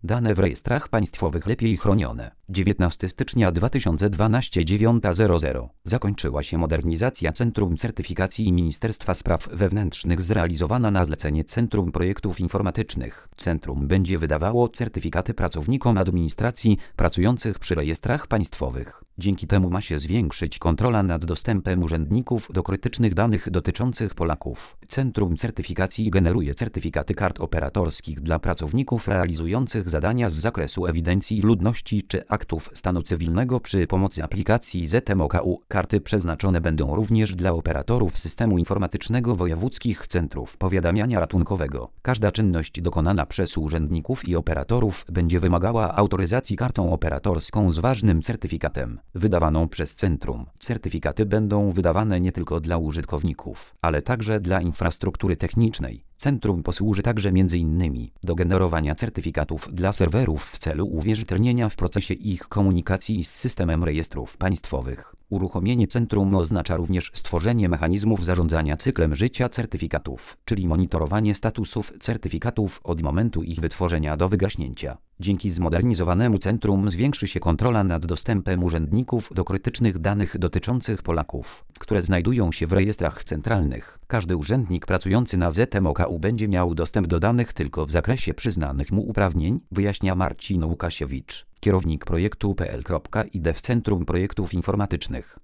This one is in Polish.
Dane w rejestrach państwowych lepiej chronione. 19 stycznia 2012 9:00. Zakończyła się modernizacja Centrum Certyfikacji Ministerstwa Spraw Wewnętrznych zrealizowana na zlecenie Centrum Projektów Informatycznych. Centrum będzie wydawało certyfikaty pracownikom administracji pracujących przy rejestrach państwowych. Dzięki temu ma się zwiększyć kontrola nad dostępem urzędników do krytycznych danych dotyczących Polaków. Centrum Certyfikacji generuje certyfikaty kart operatorskich dla pracowników realizujących zadania z zakresu ewidencji ludności czy aktów stanu cywilnego przy pomocy aplikacji ZMOKU. Karty przeznaczone będą również dla operatorów systemu informatycznego wojewódzkich centrów powiadamiania ratunkowego. Każda czynność dokonana przez urzędników i operatorów będzie wymagała autoryzacji kartą operatorską z ważnym certyfikatem, wydawaną przez centrum. Certyfikaty będą wydawane nie tylko dla użytkowników, ale także dla infrastruktury technicznej. Centrum posłuży także m.in. do generowania certyfikatów dla serwerów w celu uwierzytelnienia w procesie ich komunikacji z systemem rejestrów państwowych. Uruchomienie centrum oznacza również stworzenie mechanizmów zarządzania cyklem życia certyfikatów, czyli monitorowanie statusów certyfikatów od momentu ich wytworzenia do wygaśnięcia. Dzięki zmodernizowanemu centrum zwiększy się kontrola nad dostępem urzędników do krytycznych danych dotyczących Polaków, które znajdują się w rejestrach centralnych. Każdy urzędnik pracujący na ZMOKU będzie miał dostęp do danych tylko w zakresie przyznanych mu uprawnień, wyjaśnia Marcin Łukasiewicz, kierownik projektu PL.ID w Centrum Projektów Informatycznych.